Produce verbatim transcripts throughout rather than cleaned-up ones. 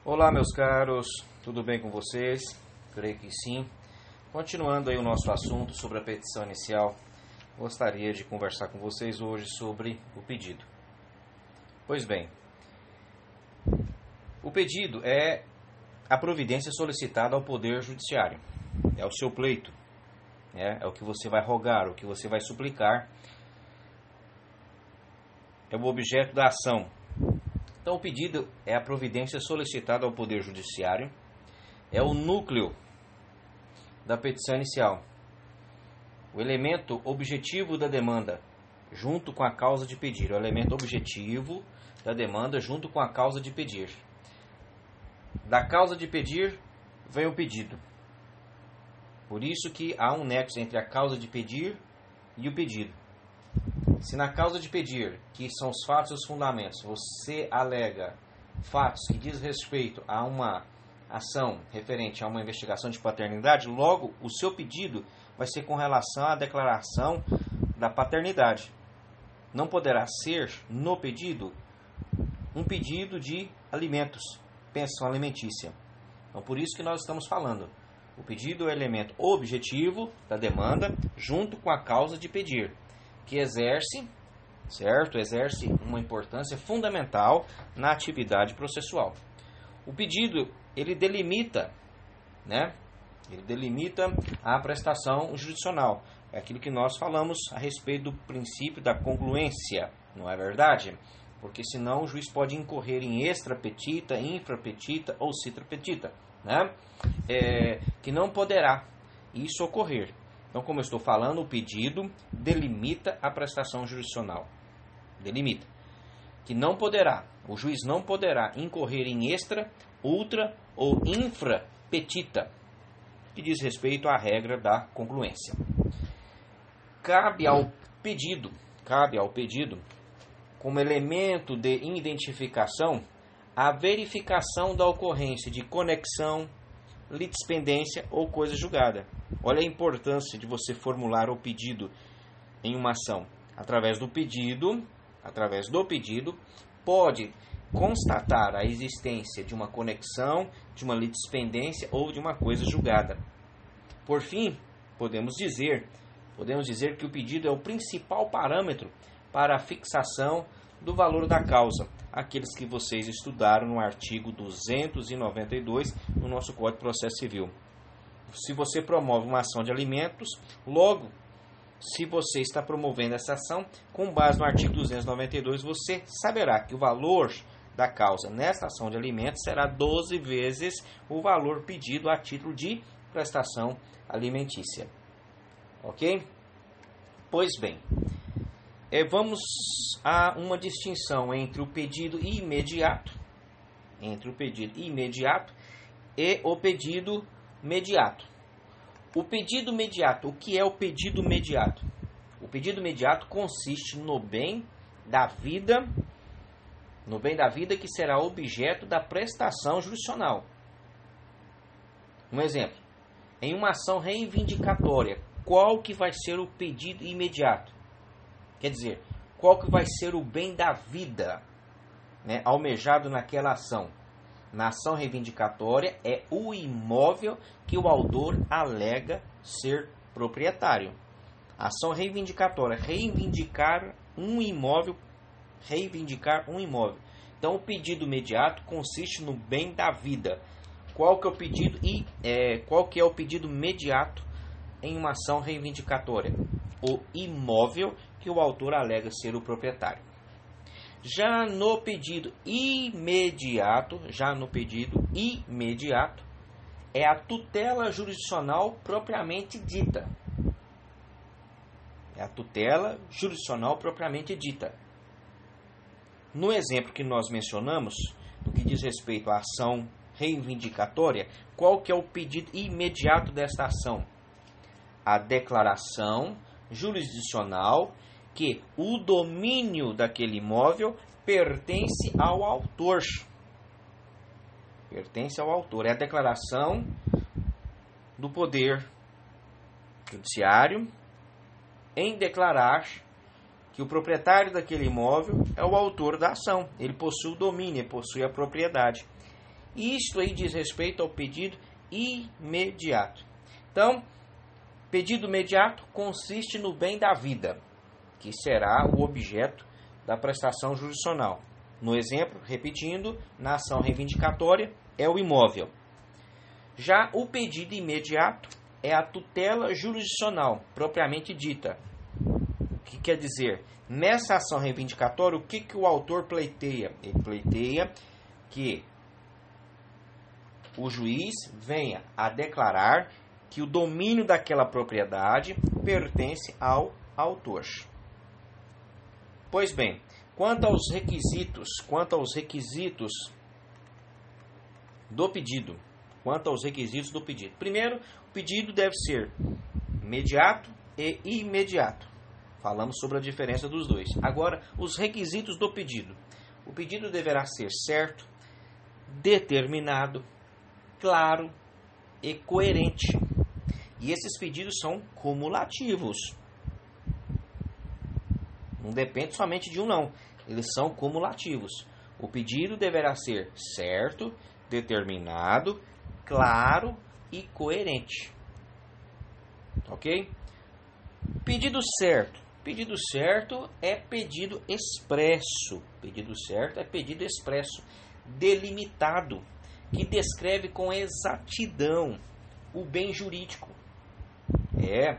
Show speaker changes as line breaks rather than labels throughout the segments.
Olá, meus caros, tudo bem com vocês? Creio que sim. Continuando aí o nosso assunto sobre a petição inicial, gostaria de conversar com vocês hoje sobre o pedido. Pois bem, o pedido é a providência solicitada ao Poder Judiciário, é o seu pleito, é, é o que você vai rogar, o que você vai suplicar, é o objeto da ação. Então, o pedido é a providência solicitada ao Poder Judiciário, é o núcleo da petição inicial, o elemento objetivo da demanda, junto com a causa de pedir, o elemento objetivo da demanda junto com a causa de pedir. Da causa de pedir vem o pedido. Por isso que há um nexo entre a causa de pedir e o pedido. Se na causa de pedir, que são os fatos e os fundamentos, você alega fatos que diz respeito a uma ação referente a uma investigação de paternidade, logo o seu pedido vai ser com relação à declaração da paternidade. Não poderá ser no pedido um pedido de alimentos, pensão alimentícia. Então, por isso que nós estamos falando. O pedido é o elemento objetivo da demanda junto com a causa de pedir, que exerce, certo? Exerce uma importância fundamental na atividade processual. O pedido, ele delimita, né? Ele delimita a prestação jurisdicional. É aquilo que nós falamos a respeito do princípio da congruência, não é verdade? Porque senão o juiz pode incorrer em extra petita, infra petita ou citra petita, né? É, que não poderá isso ocorrer. Então, como eu estou falando, o pedido delimita a prestação jurisdicional. Delimita. Que não poderá, o juiz não poderá incorrer em extra, ultra ou infra petita, que diz respeito à regra da congruência. Cabe ao pedido, cabe ao pedido, como elemento de identificação, a verificação da ocorrência de conexão, litispendência ou coisa julgada. Olha a importância de você formular o pedido em uma ação. Através do pedido, através do pedido, pode constatar a existência de uma conexão, de uma litispendência ou de uma coisa julgada. Por fim, podemos dizer, podemos dizer que o pedido é o principal parâmetro para a fixação do valor da causa, aqueles que vocês estudaram no artigo duzentos e noventa e dois no nosso Código de Processo Civil. Se você promove uma ação de alimentos, logo, se você está promovendo essa ação, com base no artigo duzentos e noventa e dois, você saberá que o valor da causa nesta ação de alimentos será doze vezes o valor pedido a título de prestação alimentícia. Ok? Pois bem, é, vamos a uma distinção entre o pedido imediato, entre o pedido imediato e o pedido mediato. O pedido mediato, o que é o pedido mediato? O pedido mediato consiste no bem da vida, no bem da vida que será objeto da prestação jurisdicional. Um exemplo, em uma ação reivindicatória, qual que vai ser o pedido imediato? Quer dizer, qual que vai ser o bem da vida, né, almejado naquela ação? Na ação reivindicatória é o imóvel que o autor alega ser proprietário. Ação reivindicatória, reivindicar um imóvel, reivindicar um imóvel. Então, o pedido imediato consiste no bem da vida. Qual que é o pedido e é, qual que é o pedido imediato em uma ação reivindicatória? O imóvel que o autor alega ser o proprietário. Já no pedido imediato, já no pedido imediato, é a tutela jurisdicional propriamente dita. É a tutela jurisdicional propriamente dita. No exemplo que nós mencionamos, no que diz respeito à ação reivindicatória, qual que é o pedido imediato desta ação? A declaração jurisdicional que o domínio daquele imóvel pertence ao autor. Pertence ao autor. É a declaração do Poder Judiciário em declarar que o proprietário daquele imóvel é o autor da ação. Ele possui o domínio, ele possui a propriedade. Isto aí diz respeito ao pedido imediato. Então, pedido imediato consiste no bem da vida, que será o objeto da prestação jurisdicional. No exemplo, repetindo, na ação reivindicatória é o imóvel. Já o pedido imediato é a tutela jurisdicional, propriamente dita. O que quer dizer? Nessa ação reivindicatória, o que, que o autor pleiteia? Ele pleiteia que o juiz venha a declarar que o domínio daquela propriedade pertence ao autor. Pois bem, quanto aos requisitos, quanto aos requisitos do pedido, quanto aos requisitos do pedido. Primeiro, o pedido deve ser imediato e imediato. Falamos sobre a diferença dos dois. Agora, os requisitos do pedido. O pedido deverá ser certo, determinado, claro e coerente. E esses pedidos são cumulativos. Não depende somente de um, não. Eles são cumulativos. O pedido deverá ser certo, determinado, claro e coerente. Ok? Pedido certo. Pedido certo é pedido expresso. Pedido certo é pedido expresso, delimitado, que descreve com exatidão o bem jurídico. É.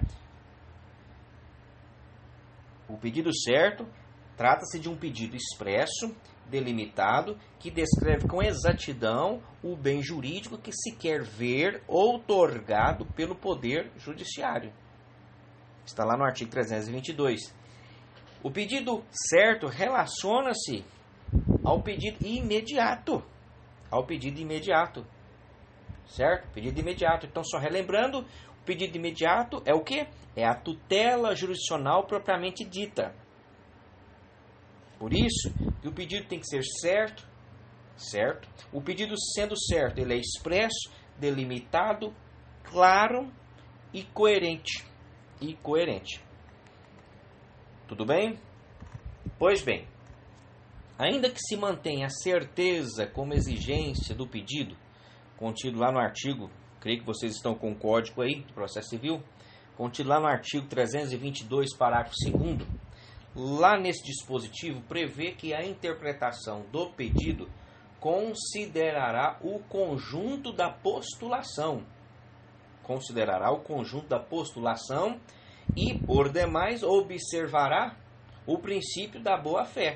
O pedido certo trata-se de um pedido expresso, delimitado, que descreve com exatidão o bem jurídico que se quer ver outorgado pelo Poder Judiciário. Está lá no artigo trezentos e vinte e dois. O pedido certo relaciona-se ao pedido imediato. Ao pedido imediato. Certo? Pedido imediato. Então, só relembrando, o pedido imediato é o quê? É a tutela jurisdicional propriamente dita. Por isso, que o pedido tem que ser certo, certo? O pedido sendo certo, ele é expresso, delimitado, claro e coerente. E coerente. Tudo bem? Pois bem, ainda que se mantenha a certeza como exigência do pedido, contido lá no artigo, creio que vocês estão com o código aí do processo civil, contido lá no artigo trezentos e vinte e dois, parágrafo segundo, lá nesse dispositivo prevê que a interpretação do pedido considerará o conjunto da postulação. Considerará o conjunto da postulação e, por demais, observará o princípio da boa-fé,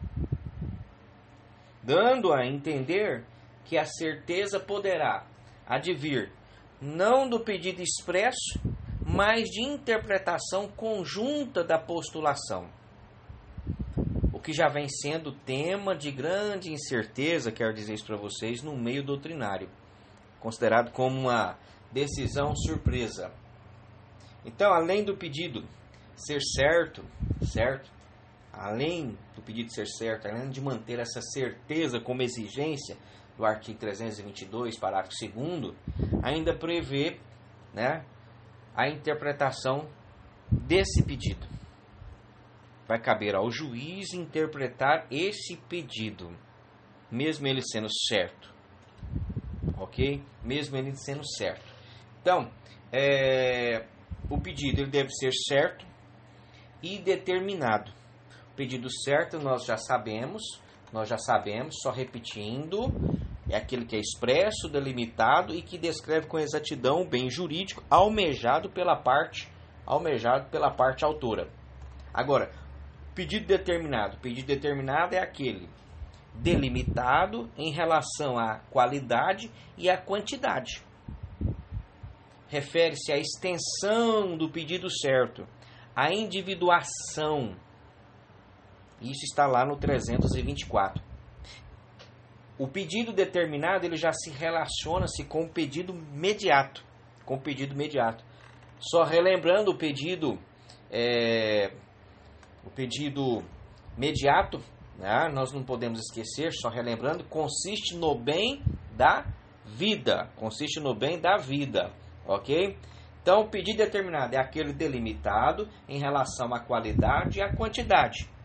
dando a entender que a certeza poderá advir não do pedido expresso, mas de interpretação conjunta da postulação, o que já vem sendo tema de grande incerteza, quero dizer isso para vocês, no meio doutrinário, considerado como uma decisão surpresa. Então, além do pedido ser certo, certo? Além do pedido ser certo, além de manter essa certeza como exigência do artigo trezentos e vinte e dois, parágrafo segundo, ainda prevê, né, a interpretação desse pedido. Vai caber ao juiz interpretar esse pedido, mesmo ele sendo certo. Ok? Mesmo ele sendo certo. Então, é, o pedido ele deve ser certo e determinado. O pedido certo nós já sabemos, nós já sabemos, só repetindo, é aquele que é expresso, delimitado e que descreve com exatidão o bem jurídico almejado pela parte, almejado pela parte autora. Agora, pedido determinado. Pedido determinado é aquele delimitado em relação à qualidade e à quantidade. Refere-se à extensão do pedido certo, à individuação. Isso está lá no trezentos e vinte e quatro. O pedido determinado ele já se relaciona-se com o pedido imediato. Com o pedido imediato. Só relembrando o pedido, é, o pedido imediato, né, nós não podemos esquecer, só relembrando, consiste no bem da vida. Consiste no bem da vida. Ok? Então, o pedido determinado é aquele delimitado em relação à qualidade e à quantidade.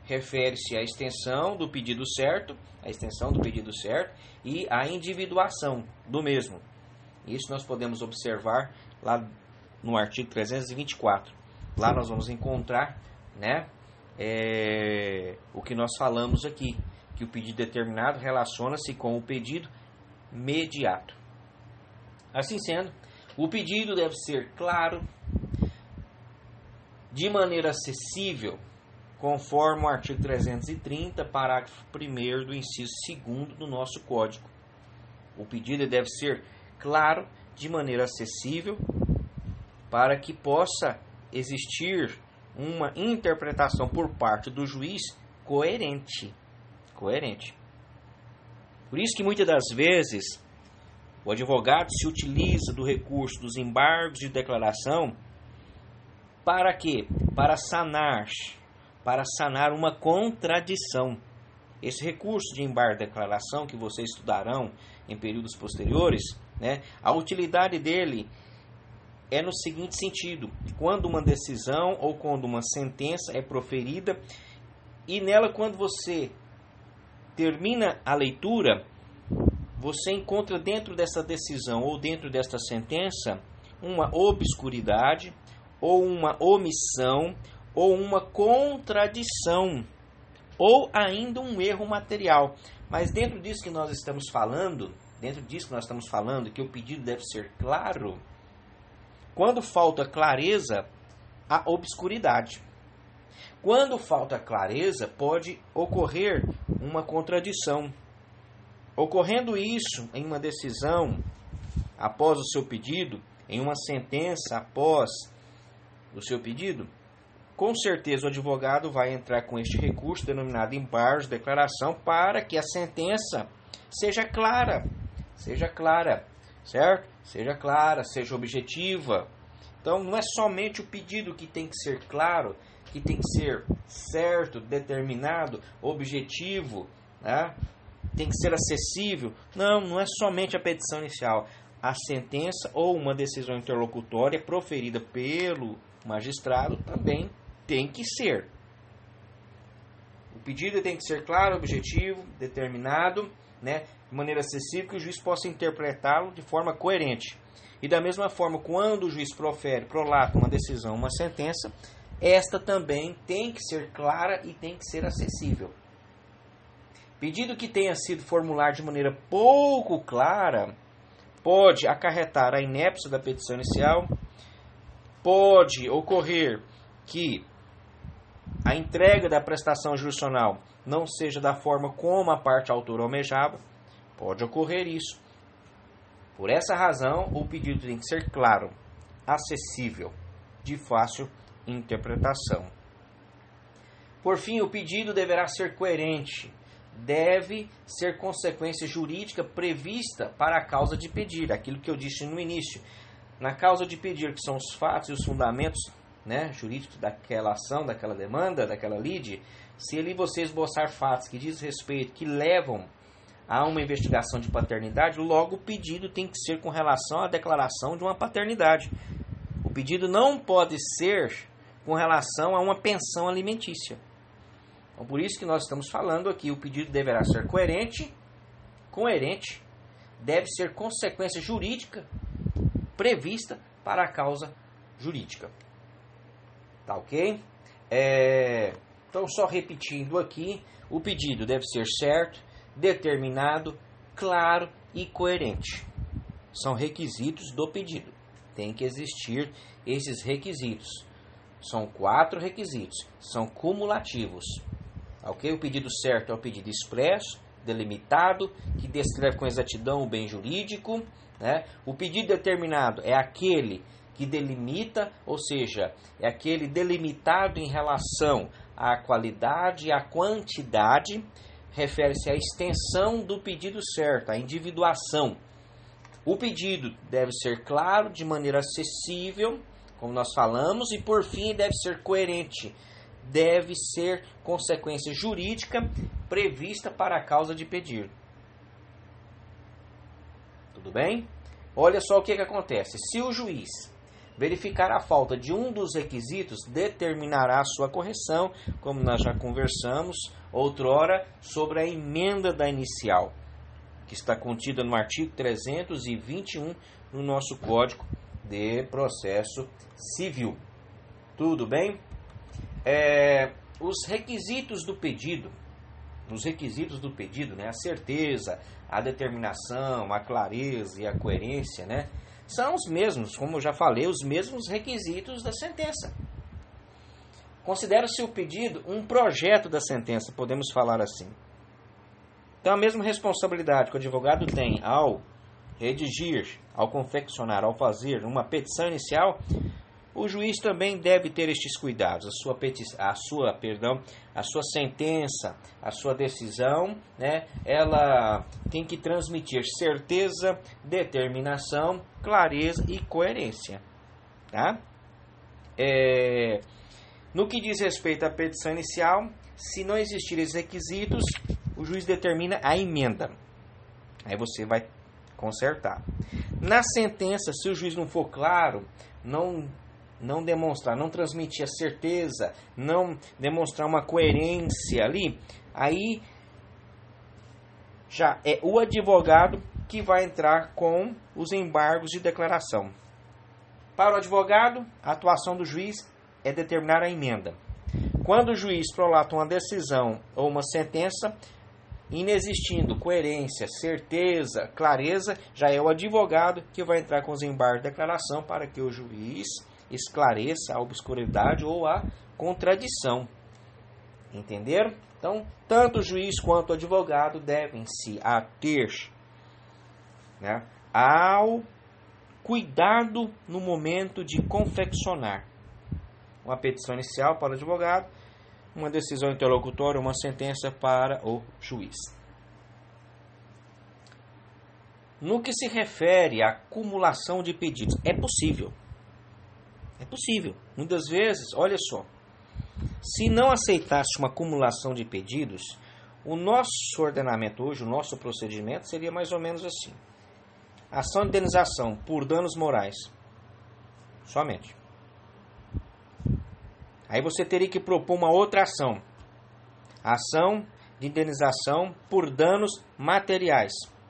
refere-se à extensão do pedido certo, a extensão do pedido certo e a individuação do mesmo. Isso nós podemos observar lá no artigo trezentos e vinte e quatro. Lá nós vamos encontrar, né, é, o que nós falamos aqui, que o pedido determinado relaciona-se com o pedido mediato. Assim sendo, o pedido deve ser claro, de maneira acessível, conforme o artigo trezentos e trinta, parágrafo primeiro do inciso segundo do nosso Código. O pedido deve ser claro, de maneira acessível, para que possa existir uma interpretação por parte do juiz coerente. Coerente. Por isso que muitas das vezes o advogado se utiliza do recurso dos embargos de declaração para quê? Para sanar, para sanar uma contradição. Esse recurso de embargo de declaração que vocês estudarão em períodos posteriores, né, a utilidade dele é no seguinte sentido: quando uma decisão ou quando uma sentença é proferida e nela, quando você termina a leitura, você encontra dentro dessa decisão ou dentro desta sentença uma obscuridade ou uma omissão ou uma contradição ou ainda um erro material. Mas dentro disso que nós estamos falando, dentro disso que nós estamos falando, que o pedido deve ser claro, quando falta clareza, há obscuridade. Quando falta clareza, pode ocorrer uma contradição. Ocorrendo isso em uma decisão após o seu pedido, em uma sentença após o seu pedido, com certeza o advogado vai entrar com este recurso denominado embargo de declaração para que a sentença seja clara, seja clara, certo? Seja clara, seja objetiva. Então não é somente o pedido que tem que ser claro, que tem que ser certo, determinado, objetivo, né? Tem que ser acessível. Não, não é somente a petição inicial. A sentença ou uma decisão interlocutória proferida pelo magistrado também tem que ser. O pedido tem que ser claro, objetivo, determinado, né, de maneira acessível, que o juiz possa interpretá-lo de forma coerente. E da mesma forma, quando o juiz profere, prolata uma decisão, uma sentença, esta também tem que ser clara e tem que ser acessível. Pedido que tenha sido formulado de maneira pouco clara pode acarretar a inépcia da petição inicial, pode ocorrer que a entrega da prestação jurisdicional não seja da forma como a parte autora almejava, pode ocorrer isso. Por essa razão, o pedido tem que ser claro, acessível, de fácil interpretação. Por fim, o pedido deverá ser coerente, deve ser consequência jurídica prevista para a causa de pedir, aquilo que eu disse no início. Na causa de pedir, que são os fatos e os fundamentos, né, jurídicos daquela ação, daquela demanda, daquela lide, se ali você esboçar fatos que diz respeito, que levam a uma investigação de paternidade, logo o pedido tem que ser com relação à declaração de uma paternidade. O pedido não pode ser com relação a uma pensão alimentícia. Então, por isso que nós estamos falando aqui, o pedido deverá ser coerente, coerente, deve ser consequência jurídica prevista para a causa jurídica. Tá ok? É, então, só repetindo aqui, o pedido deve ser certo, determinado, claro e coerente. São requisitos do pedido. Tem que existir esses requisitos. São quatro requisitos, são cumulativos. Ok? O pedido certo é o pedido expresso, delimitado, que descreve com exatidão o bem jurídico, né? O pedido determinado é aquele que delimita, ou seja, é aquele delimitado em relação à qualidade e à quantidade, refere-se à extensão do pedido certo, à individuação. O pedido deve ser claro, de maneira acessível, como nós falamos, e por fim deve ser coerente. Deve ser consequência jurídica prevista para a causa de pedir. Tudo bem? Olha só o que, que acontece. Se o juiz Verificar a falta de um dos requisitos determinará a sua correção, como nós já conversamos outrora sobre a emenda da inicial, que está contida no artigo trezentos e vinte e um no nosso Código de Processo Civil. Tudo bem? É, os requisitos do pedido, os requisitos do pedido, né, a certeza, a determinação, a clareza e a coerência, né, são os mesmos, como eu já falei, os mesmos requisitos da sentença. Considera-se o pedido um projeto da sentença, podemos falar assim. Então, a mesma responsabilidade que o advogado tem ao redigir, ao confeccionar, ao fazer uma petição inicial, o juiz também deve ter estes cuidados. A sua, peti- a sua, perdão, a sua sentença, a sua decisão, né, ela tem que transmitir certeza, determinação, clareza e coerência. Tá? É, no que diz respeito à petição inicial, se não existirem esses requisitos, o juiz determina a emenda. Aí você vai consertar. Na sentença, se o juiz não for claro, não... não demonstrar, não transmitir a certeza, não demonstrar uma coerência ali, aí já é o advogado que vai entrar com os embargos de declaração. Para o advogado, a atuação do juiz é determinar a emenda. Quando o juiz prolata uma decisão ou uma sentença, inexistindo coerência, certeza, clareza, já é o advogado que vai entrar com os embargos de declaração para que o juiz esclareça a obscuridade ou a contradição. Entenderam? Então, tanto o juiz quanto o advogado devem se ater, né, ao cuidado no momento de confeccionar uma petição inicial para o advogado, uma decisão interlocutória, uma sentença para o juiz. No que se refere à acumulação de pedidos, é possível. É possível. Muitas vezes, olha só, se não aceitasse uma acumulação de pedidos, o nosso ordenamento hoje, o nosso procedimento seria mais ou menos assim. Ação de indenização por danos morais. Somente. Aí você teria que propor uma outra ação. Ação de indenização por danos materiais.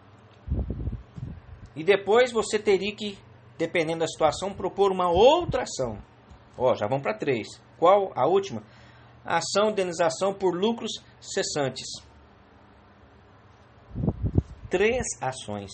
E depois você teria que, dependendo da situação, propor uma outra ação. Ó, já vamos para três. Qual a última? Ação de indenização por lucros cessantes. Três ações.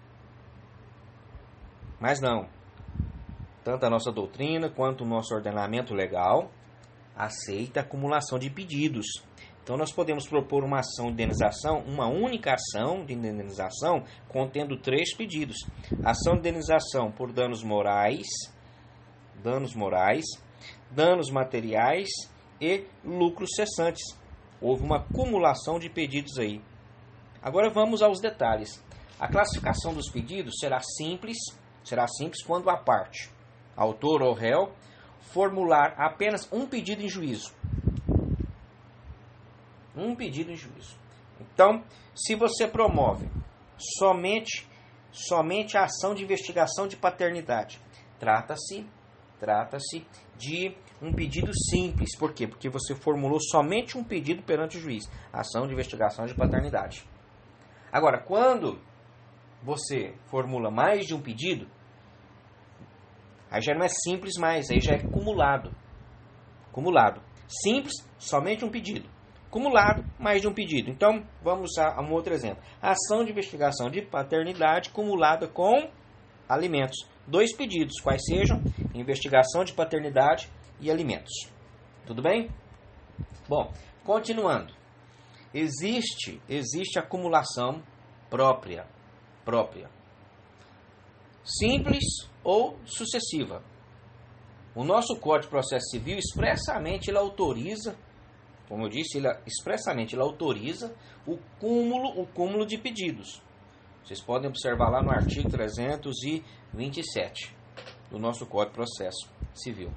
Mas não. Tanto a nossa doutrina quanto o nosso ordenamento legal aceita a acumulação de pedidos. Então nós podemos propor uma ação de indenização, uma única ação de indenização, contendo três pedidos. Ação de indenização por danos morais, danos morais, danos materiais e lucros cessantes. Houve uma acumulação de pedidos aí. Agora vamos aos detalhes. A classificação dos pedidos será simples, será simples quando a parte, autor ou réu, formular apenas um pedido em juízo. Um pedido em juízo. Então, se você promove somente, somente a ação de investigação de paternidade, trata-se, trata-se de um pedido simples. Por quê? Porque você formulou somente um pedido perante o juiz, ação de investigação de paternidade. Agora, quando você formula mais de um pedido, aí já não é simples mais, aí já é cumulado. Cumulado. Simples, somente um pedido. Cumulado, mais de um pedido. Então, vamos a um outro exemplo. Ação de investigação de paternidade cumulada com alimentos. Dois pedidos, quais sejam? Investigação de paternidade e alimentos. Tudo bem? Bom, continuando. Existe, existe acumulação própria. Própria. Simples ou sucessiva. O nosso Código de Processo Civil expressamente ele autoriza, como eu disse, ele expressamente ele autoriza o cúmulo, o cúmulo de pedidos. Vocês podem observar lá no artigo trezentos e vinte e sete do nosso Código de Processo Civil.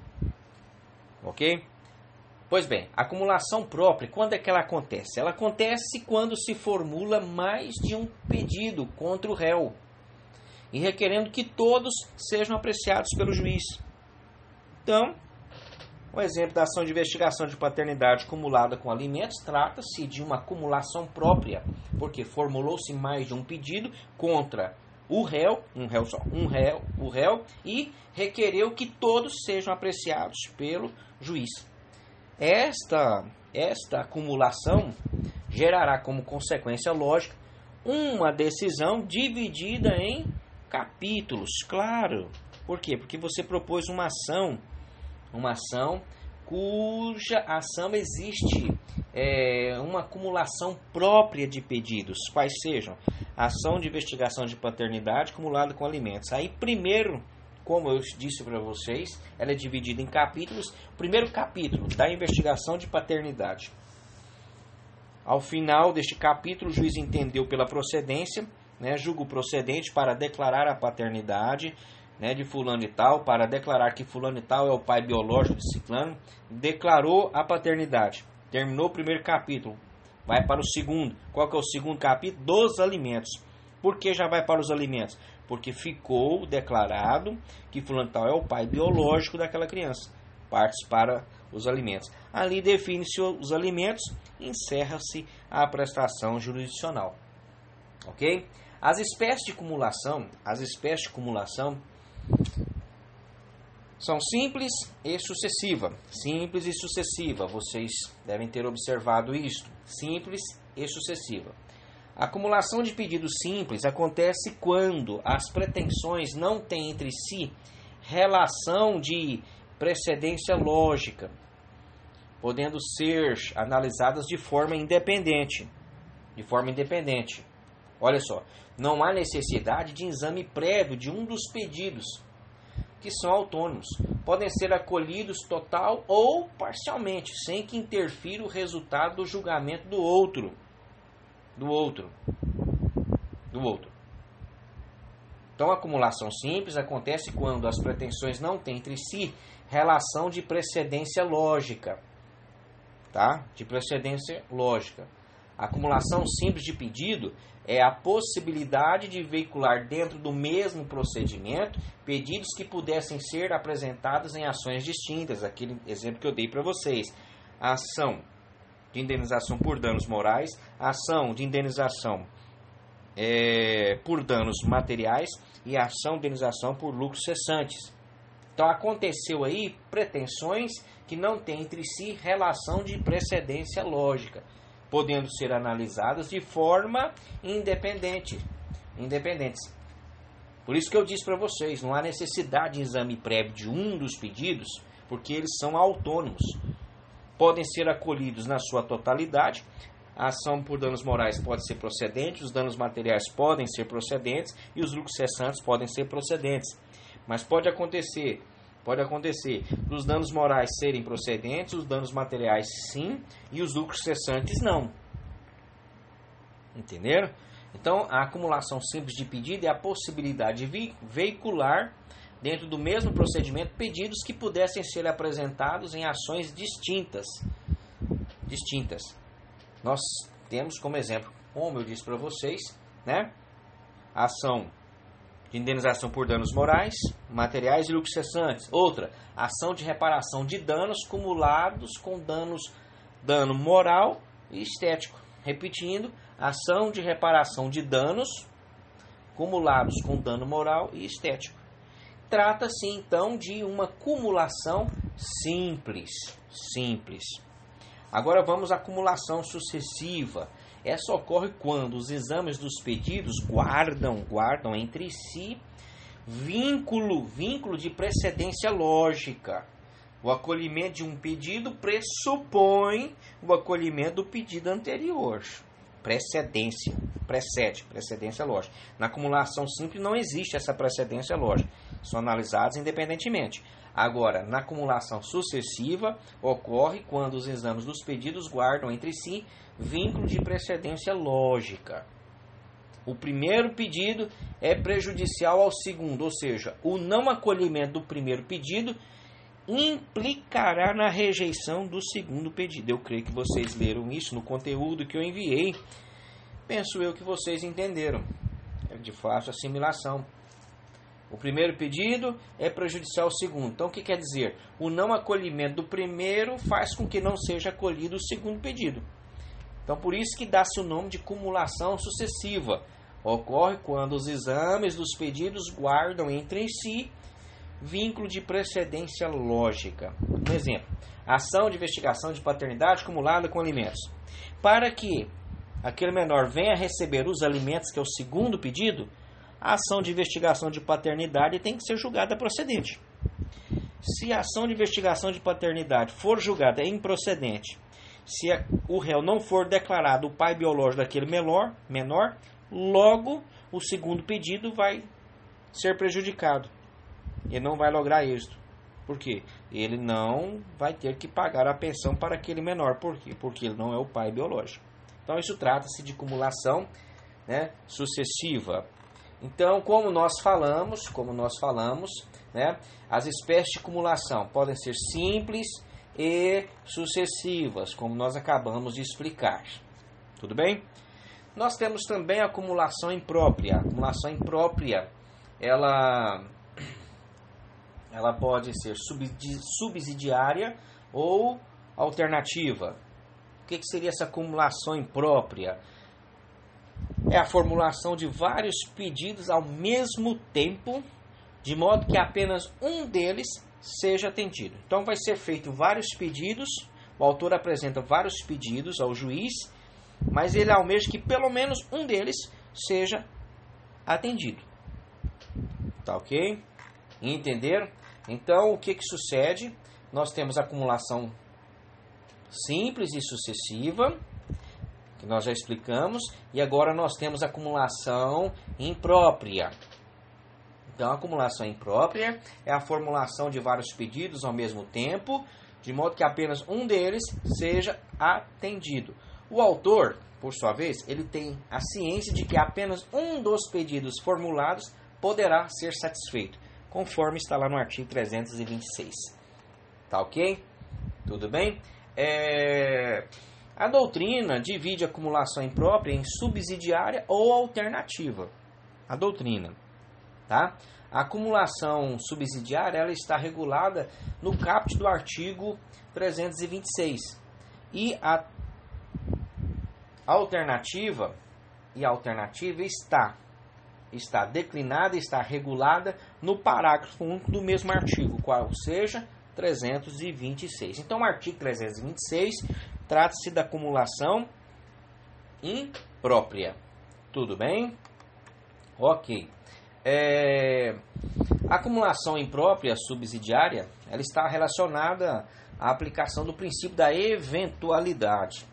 Ok? Pois bem, a acumulação própria, quando é que ela acontece? Ela acontece quando se formula mais de um pedido contra o réu. e requerendo que todos sejam apreciados pelo juiz. Então, o exemplo da ação de investigação de paternidade acumulada com alimentos trata-se de uma acumulação própria, porque formulou-se mais de um pedido contra o réu, um réu só, um réu, o réu, e requereu que todos sejam apreciados pelo juiz. Esta, esta acumulação gerará como consequência lógica uma decisão dividida em capítulos, claro. Por quê? Porque você propôs uma ação, uma ação cuja ação existe é, uma acumulação própria de pedidos, quais sejam ação de investigação de paternidade acumulada com alimentos. Aí primeiro, como eu disse para vocês, ela é dividida em capítulos. O primeiro capítulo da investigação de paternidade. Ao final deste capítulo, o juiz entendeu pela procedência, né, julgo procedente para declarar a paternidade, né, de fulano e tal, para declarar que fulano e tal é o pai biológico de ciclano, declarou a paternidade. Terminou o primeiro capítulo, vai para o segundo. Qual que é o segundo capítulo? Dos alimentos. Por que já vai para os alimentos? Porque ficou declarado que fulano e tal é o pai biológico daquela criança. Partes para os alimentos. Ali define-se os alimentos, encerra-se a prestação jurisdicional. Ok? As espécies de acumulação, as espécies de acumulação são simples e sucessiva. Simples e sucessiva. Vocês devem ter observado isto. Simples e sucessiva. A acumulação de pedidos simples acontece quando as pretensões não têm entre si relação de precedência lógica, podendo ser analisadas de forma independente. De forma independente. Olha só, não há necessidade de exame prévio de um dos pedidos, que são autônomos. Podem ser acolhidos total ou parcialmente, sem que interfira o resultado do julgamento do outro. Do outro. Do outro. Então, a acumulação simples acontece quando as pretensões não têm entre si relação de precedência lógica. Tá? De precedência lógica. A acumulação simples de pedido é a possibilidade de veicular dentro do mesmo procedimento pedidos que pudessem ser apresentados em ações distintas. Aquele exemplo que eu dei para vocês. A ação de indenização por danos morais, a ação de indenização é, por danos materiais e a ação de indenização por lucros cessantes. Então aconteceu aí pretensões que não têm entre si relação de precedência lógica, podendo ser analisadas de forma independente, independentes. Por isso que eu disse para vocês, não há necessidade de exame prévio de um dos pedidos, porque eles são autônomos. Podem ser acolhidos na sua totalidade. A ação por danos morais pode ser procedente, os danos materiais podem ser procedentes e os lucros cessantes podem ser procedentes. Mas pode acontecer, pode acontecer dos danos morais serem procedentes, os danos materiais sim e os lucros cessantes não. Entenderam? Então, a acumulação simples de pedido é a possibilidade de veicular dentro do mesmo procedimento pedidos que pudessem ser apresentados em ações distintas. Distintas. Nós temos como exemplo, como eu disse para vocês, né, a ação de indenização por danos morais, materiais e lucros cessantes. Outra, ação de reparação de danos cumulados com danos, dano moral e estético. Repetindo, ação de reparação de danos cumulados com dano moral e estético. Trata-se então de uma cumulação simples, simples. Agora vamos à acumulação sucessiva. Essa ocorre quando os exames dos pedidos guardam, guardam entre si vínculo, vínculo de precedência lógica. O acolhimento de um pedido pressupõe o acolhimento do pedido anterior. Precedência, precede, precedência lógica. Na acumulação simples não existe essa precedência lógica. São analisados independentemente. Agora, na acumulação sucessiva, ocorre quando os exames dos pedidos guardam entre si vínculo de precedência lógica. O primeiro pedido é prejudicial ao segundo, ou seja, o não acolhimento do primeiro pedido implicará na rejeição do segundo pedido. Eu creio que vocês leram isso no conteúdo que eu enviei. Penso eu que vocês entenderam. É de fácil assimilação. O primeiro pedido é prejudicial ao segundo. Então, o que quer dizer? O não acolhimento do primeiro faz com que não seja acolhido o segundo pedido. Então, por isso que dá-se o nome de cumulação sucessiva. Ocorre quando os exames dos pedidos guardam entre si vínculo de precedência lógica. Um exemplo, ação de investigação de paternidade cumulada com alimentos. Para que aquele menor venha receber os alimentos, que é o segundo pedido, a ação de investigação de paternidade tem que ser julgada procedente. Se a ação de investigação de paternidade for julgada improcedente, se a, o réu não for declarado o pai biológico daquele menor, menor, logo o segundo pedido vai ser prejudicado. Ele não vai lograr êxito. Por quê? Ele não vai ter que pagar a pensão para aquele menor. Por quê? Porque ele não é o pai biológico. Então isso trata-se de cumulação, né, sucessiva. Então, como nós falamos, como nós falamos, né, as espécies de cumulação podem ser simples e sucessivas, como nós acabamos de explicar. Tudo bem? Nós temos também a acumulação imprópria. A acumulação imprópria, ela, ela pode ser subsidiária ou alternativa. O que, que seria essa acumulação imprópria? É a formulação de vários pedidos ao mesmo tempo, de modo que apenas um deles seja atendido. Então vai ser feito vários pedidos, o autor apresenta vários pedidos ao juiz, mas ele almeja que pelo menos um deles seja atendido. Tá ok? Entenderam? Então o que, que sucede? Nós temos a acumulação simples e sucessiva, que nós já explicamos, e agora nós temos a acumulação imprópria. Então, a acumulação imprópria é a formulação de vários pedidos ao mesmo tempo, de modo que apenas um deles seja atendido. O autor, por sua vez, ele tem a ciência de que apenas um dos pedidos formulados poderá ser satisfeito, conforme está lá no artigo trezentos e vinte e seis. Tá ok? Tudo bem? É... A doutrina divide a acumulação imprópria em subsidiária ou alternativa. A doutrina, tá? A acumulação subsidiária, ela está regulada no caput do artigo trezentos e vinte e seis. E a alternativa, e a alternativa está, está declinada, está regulada no parágrafo único do mesmo artigo, qual seja trezentos e vinte e seis. Então, o artigo trezentos e vinte e seis trata-se da acumulação imprópria. Tudo bem? Ok. É, a acumulação imprópria subsidiária, ela está relacionada à aplicação do princípio da eventualidade,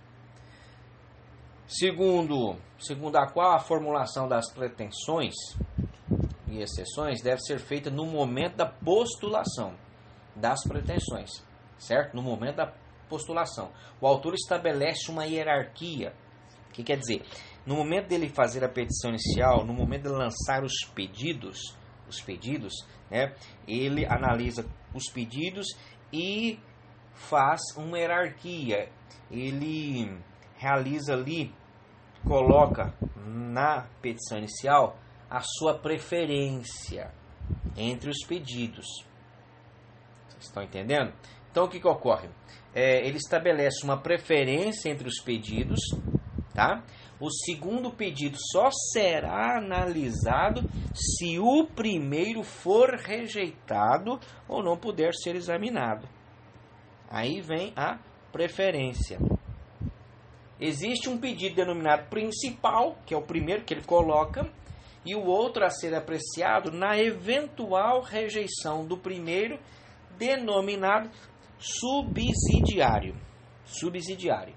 segundo, segundo a qual a formulação das pretensões e exceções deve ser feita no momento da postulação das pretensões, certo? No momento da postulação. O autor estabelece uma hierarquia. O que quer dizer? No momento dele fazer a petição inicial, no momento de lançar os pedidos, os pedidos, né, ele analisa os pedidos e faz uma hierarquia. Ele realiza ali, coloca na petição inicial a sua preferência entre os pedidos. Vocês estão entendendo? Então, o que, que ocorre? É, ele estabelece uma preferência entre os pedidos, tá? O segundo pedido só será analisado se o primeiro for rejeitado ou não puder ser examinado. Aí vem a preferência. Existe um pedido denominado principal, que é o primeiro que ele coloca, e o outro a ser apreciado na eventual rejeição do primeiro, denominado subsidiário. Subsidiário.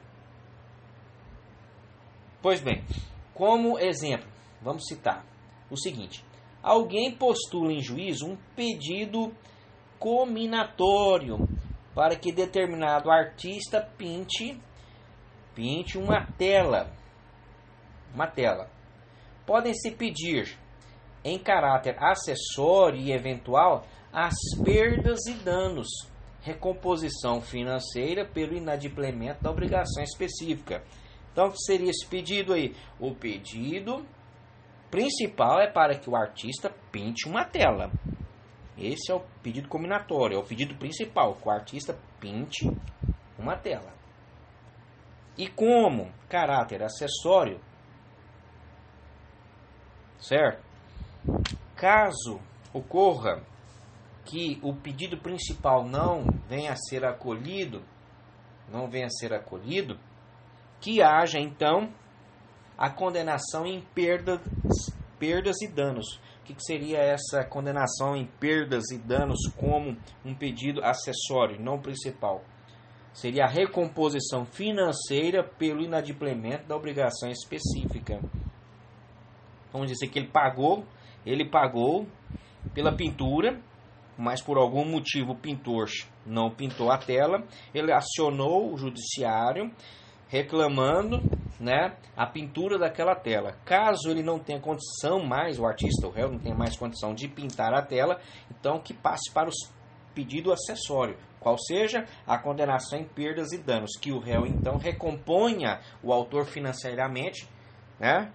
Pois bem, como exemplo, vamos citar o seguinte: alguém postula em juízo um pedido cominatório para que determinado artista pinte, pinte uma tela. Uma tela. Podem-se pedir, em caráter acessório e eventual, as perdas e danos, recomposição financeira pelo inadimplemento da obrigação específica. Então, o que seria esse pedido aí? O pedido principal é para que o artista pinte uma tela. Esse é o pedido combinatório, é o pedido principal, que o artista pinte uma tela. E como caráter acessório, certo? Caso ocorra que o pedido principal não venha a ser acolhido, não venha a ser acolhido, que haja então a condenação em perdas, perdas e danos. O que, que seria essa condenação em perdas e danos como um pedido acessório, não principal? Seria a recomposição financeira pelo inadimplemento da obrigação específica. Vamos dizer que ele pagou, ele pagou pela pintura, mas por algum motivo o pintor não pintou a tela, ele acionou o judiciário reclamando, né, a pintura daquela tela. Caso ele não tenha condição mais, o artista, o réu, não tenha mais condição de pintar a tela, então que passe para o pedido acessório, qual seja a condenação em perdas e danos, que o réu então recomponha o autor financeiramente, né,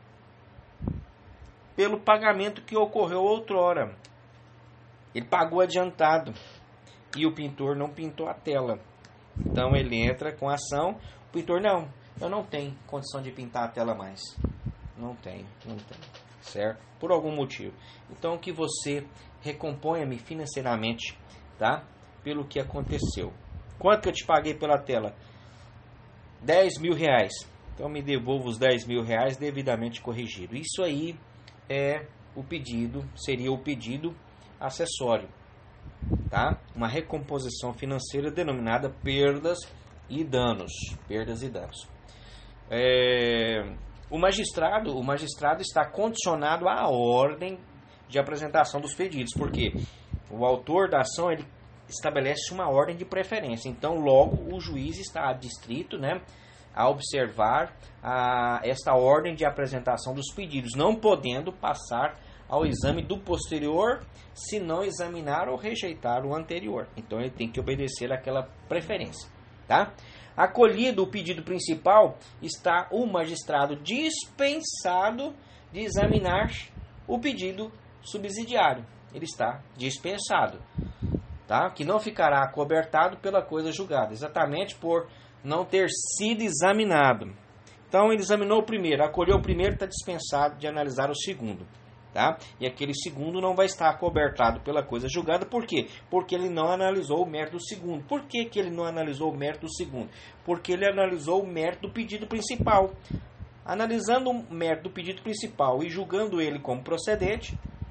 pelo pagamento que ocorreu outrora. Ele pagou adiantado e o pintor não pintou a tela. Então ele entra com a ação. O pintor, não, eu não tenho condição de pintar a tela mais. Não tenho, não tenho, certo? Por algum motivo. Então que você recomponha-me financeiramente, tá? Pelo que aconteceu. Quanto que eu te paguei pela tela? dez mil reais. Então me devolva os dez mil reais devidamente corrigido. Isso aí é o pedido, seria o pedido acessório, tá? Uma recomposição financeira denominada perdas e danos, perdas e danos. É, o magistrado, o magistrado está condicionado à ordem de apresentação dos pedidos, porque o autor da ação ele estabelece uma ordem de preferência. Então, logo o juiz está adstrito, né, a observar a, esta ordem de apresentação dos pedidos, não podendo passar ao exame do posterior, se não examinar ou rejeitar o anterior. Então ele tem que obedecer àquela preferência, tá? Acolhido o pedido principal, está o magistrado dispensado de examinar o pedido subsidiário. Ele está dispensado, tá? Que não ficará acobertado pela coisa julgada, exatamente por não ter sido examinado. Então ele examinou o primeiro, acolheu o primeiro, está dispensado de analisar o segundo. Tá? E aquele segundo não vai estar acobertado pela coisa julgada. Por quê? Porque ele não analisou o mérito do segundo. Por que, que ele não analisou o mérito do segundo? Porque ele analisou o mérito do pedido principal. Analisando o mérito do pedido principal e julgando ele como procedente,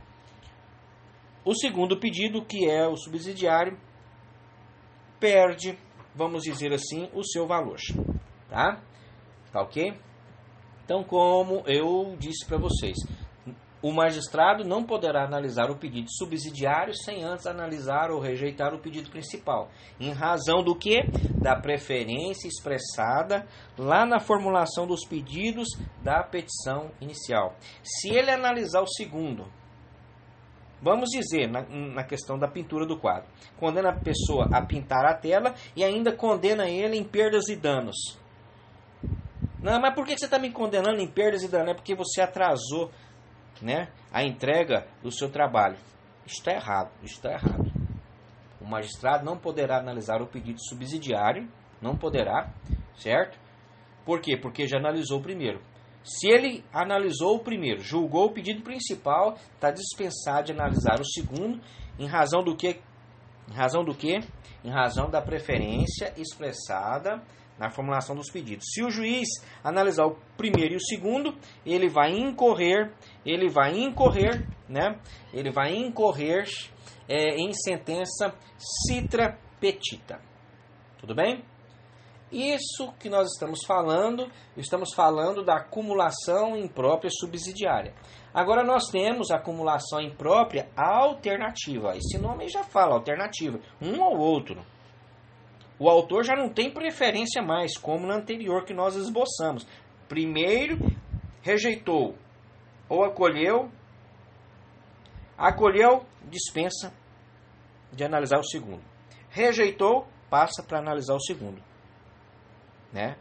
o segundo pedido, que é o subsidiário, perde, vamos dizer assim, o seu valor. Tá? Tá ok? Então, como eu disse para vocês, o magistrado não poderá analisar o pedido subsidiário sem antes analisar ou rejeitar o pedido principal. Em razão do quê? Da preferência expressada lá na formulação dos pedidos da petição inicial. Se ele analisar o segundo, vamos dizer, na, na questão da pintura do quadro, condena a pessoa a pintar a tela e ainda condena ele em perdas e danos. Não, mas por que você está me condenando em perdas e danos? É porque você atrasou, né, a entrega do seu trabalho. Está errado, está errado. O magistrado não poderá analisar o pedido subsidiário, não poderá, certo? Por quê? Porque já analisou o primeiro. Se ele analisou o primeiro, julgou o pedido principal, está dispensado de analisar o segundo, em razão do que? Em razão do que? Em razão da preferência expressada na formulação dos pedidos. Se o juiz analisar o primeiro e o segundo, ele vai incorrer, ele vai incorrer, né? Ele vai incorrer é, em sentença citra petita. Tudo bem? Isso que nós estamos falando, estamos falando da acumulação imprópria subsidiária. Agora nós temos a acumulação imprópria alternativa. Esse nome já fala, alternativa, um ou outro. O autor já não tem preferência mais, como na anterior que nós esboçamos. Primeiro, rejeitou ou acolheu. Acolheu, dispensa de analisar o segundo. Rejeitou, passa para analisar o segundo. Né?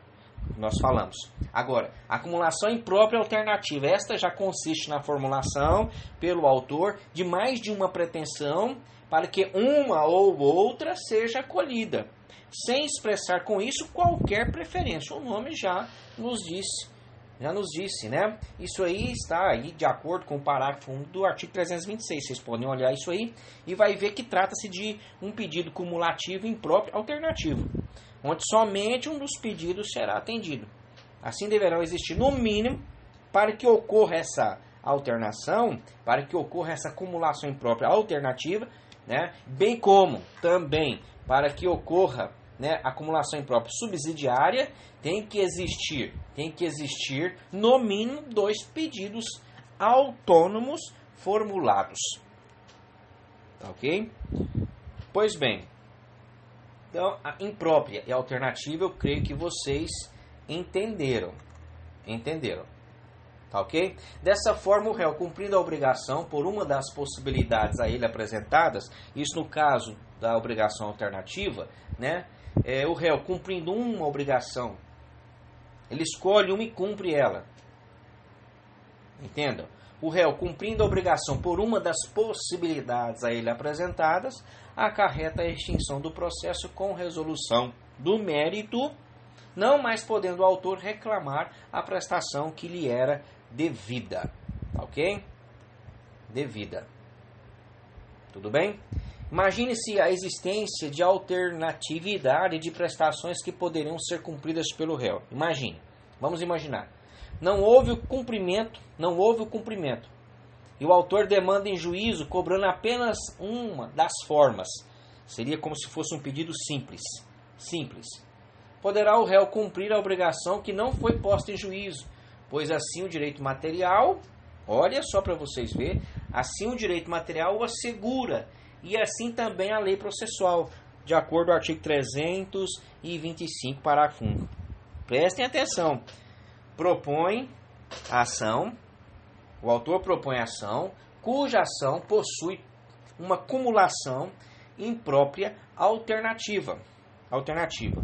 Nós falamos. Agora, acumulação imprópria alternativa. Esta já consiste na formulação pelo autor de mais de uma pretensão para que uma ou outra seja acolhida, sem expressar com isso qualquer preferência. O nome já nos disse, já nos disse, né? Isso aí está aí de acordo com o parágrafo um do artigo trezentos e vinte e seis. Vocês podem olhar isso aí e vai ver que trata-se de um pedido cumulativo impróprio alternativo, onde somente um dos pedidos será atendido. Assim deverão existir, no mínimo, para que ocorra essa alternação, para que ocorra essa acumulação imprópria alternativa, né? Bem como também para que ocorra, né, acumulação imprópria subsidiária, tem que existir, tem que existir, no mínimo, dois pedidos autônomos formulados. Ok? Pois bem, então, a imprópria e a alternativa, eu creio que vocês entenderam. Entenderam. Tá ok? Dessa forma, o réu, cumprindo a obrigação por uma das possibilidades a ele apresentadas, isso no caso da obrigação alternativa, né? É, o réu, cumprindo uma obrigação, ele escolhe uma e cumpre ela. Entendam? O réu, cumprindo a obrigação por uma das possibilidades a ele apresentadas, acarreta a extinção do processo com resolução do mérito, não mais podendo o autor reclamar a prestação que lhe era devida. Ok? Devida. Tudo bem? Imagine-se a existência de alternatividade de prestações que poderiam ser cumpridas pelo réu. Imagine. Vamos imaginar. Não houve o cumprimento, não houve o cumprimento. E o autor demanda em juízo cobrando apenas uma das formas. Seria como se fosse um pedido simples. Simples. Poderá o réu cumprir a obrigação que não foi posta em juízo, pois assim o direito material, olha só para vocês verem, assim o direito material o assegura, e assim também a lei processual, de acordo com o artigo trezentos e vinte e cinco, parágrafo um. Prestem atenção. Propõe a ação, o autor propõe a ação, cuja ação possui uma cumulação imprópria alternativa. Alternativa.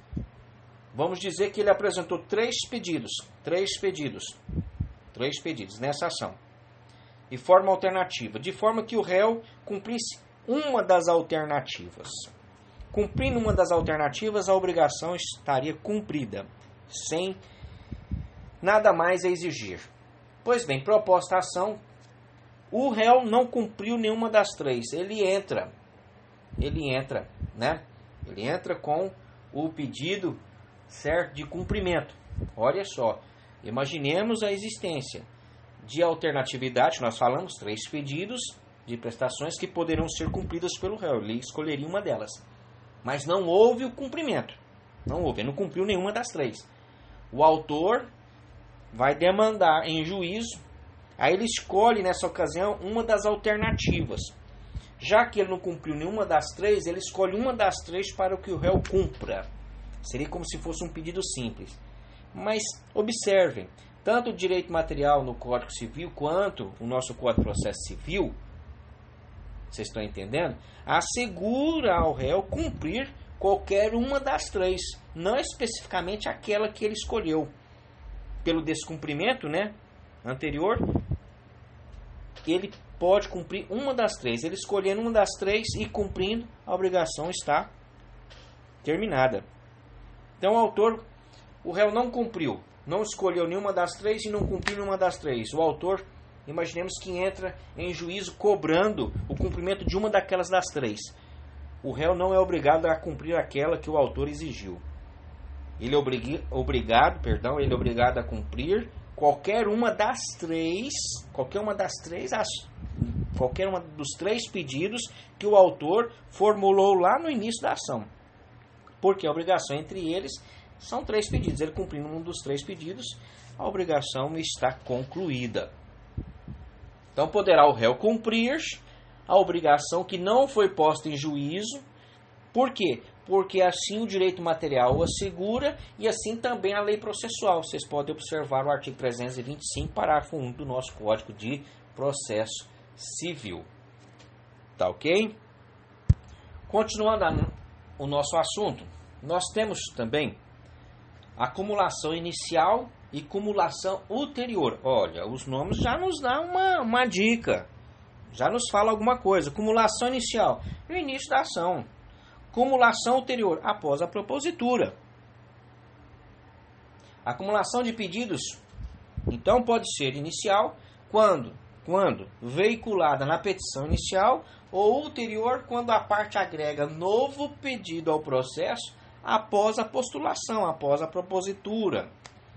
Vamos dizer que ele apresentou três pedidos, três pedidos, três pedidos nessa ação, de forma alternativa, de forma que o réu cumprisse uma das alternativas. Cumprindo uma das alternativas, a obrigação estaria cumprida, sem nada mais a exigir. Pois bem, proposta a ação, o réu não cumpriu nenhuma das três. Ele entra, ele entra, né? Ele entra com o pedido certo de cumprimento. Olha só, imaginemos a existência de alternatividade. Nós falamos três pedidos de prestações que poderão ser cumpridas pelo réu. Ele escolheria uma delas, mas não houve o cumprimento. Não houve, ele não cumpriu nenhuma das três. O autor vai demandar em juízo, aí ele escolhe nessa ocasião uma das alternativas. Já que ele não cumpriu nenhuma das três, ele escolhe uma das três para que o réu cumpra. Seria como se fosse um pedido simples. Mas observem, tanto o direito material no Código Civil quanto o nosso Código de Processo Civil, vocês estão entendendo? Assegura ao réu cumprir qualquer uma das três, não especificamente aquela que ele escolheu. Pelo descumprimento, né, anterior, ele pode cumprir uma das três. Ele escolhendo uma das três e cumprindo, a obrigação está terminada. Então o autor, o réu não cumpriu, não escolheu nenhuma das três e não cumpriu nenhuma das três. O autor, imaginemos que entra em juízo cobrando o cumprimento de uma daquelas das três. O réu não é obrigado a cumprir aquela que o autor exigiu. Ele é obrig... obrigado, perdão, ele é obrigado a cumprir qualquer uma das três, qualquer uma das três, qualquer uma dos três pedidos que o autor formulou lá no início da ação. Porque a obrigação entre eles são três pedidos. Ele cumprindo um dos três pedidos, a obrigação está concluída. Então poderá o réu cumprir a obrigação que não foi posta em juízo. Por quê? Porque assim o direito material o assegura e assim também a lei processual. Vocês podem observar o artigo trezentos e vinte e cinco, parágrafo um do nosso Código de Processo Civil. Tá ok? Continuando o nosso assunto, nós temos também acumulação inicial e cumulação ulterior. Olha, os nomes já nos dão uma, uma dica, já nos fala alguma coisa. Cumulação inicial, no início da ação. Cumulação ulterior, após a propositura. Acumulação de pedidos, então, pode ser inicial, quando, quando veiculada na petição inicial, ou ulterior, quando a parte agrega novo pedido ao processo após a postulação, após a propositura